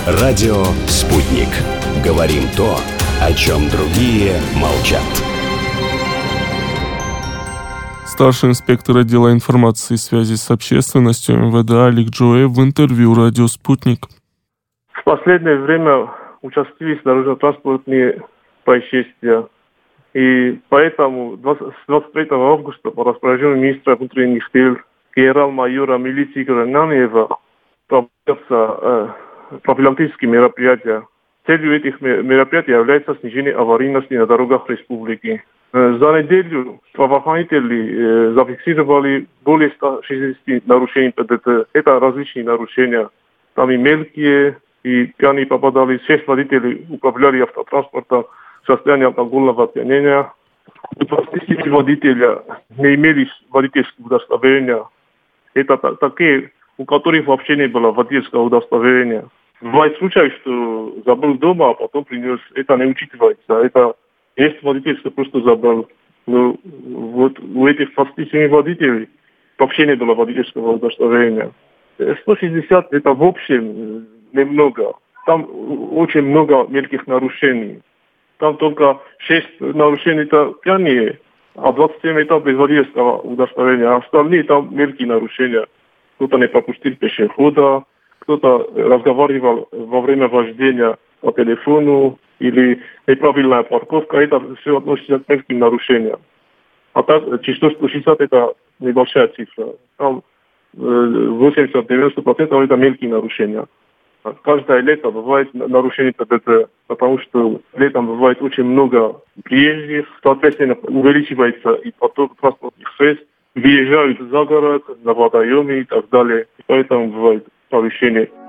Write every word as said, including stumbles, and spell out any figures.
Радио «Спутник». Говорим то, о чем другие молчат. Старший инспектор отдела информации и связи с общественностью эм вэ дэ Алик Джоев в интервью «Радио Спутник». В последнее время участились дорожно-транспортные происшествия. И поэтому с двадцать третьего августа по распоряжению министра внутренних дел генерал-майора милиции Грананева проводятся э, профилактические мероприятия. Целью этих мероприятий является снижение аварийности на дорогах республики. Э, за неделю правоохранители э, зафиксировали более ста шестидесяти нарушений пэ дэ тэ. Это различные нарушения. Там и мелкие, и пьяные попадались. Шесть водителей управляли автотранспортом в состоянии алкогольного опьянения. двадцать семь водителей не имели водительского удостоверения. Это такие, у которых вообще не было водительского удостоверения. Бывает случай, что забыл дома, а потом принес. Это не учитывается. Это есть водительство, просто забыл. Но вот у этих двадцати семи водителей вообще не было водительского удостоверения. сто шестьдесят это в общем немного. Там очень много мелких нарушений. Там только шесть нарушений это пьяные, а двадцать семь это без водительского удостоверения. А остальные там мелкие нарушения. Кто-то не пропустил пешехода, кто-то разговаривал во время вождения по телефону или неправильная парковка. Это все относится к мелким нарушениям. А так число сто шестьдесят это небольшая цифра. Там восемьдесят-девяносто процентов это мелкие нарушения. Каждое лето бывает нарушение пэ дэ тэ, потому что летом бывает очень много приезжих, соответственно увеличивается и поток транспортных средств, выезжают за город, на водоемы и так далее. И поэтому бывает повышение.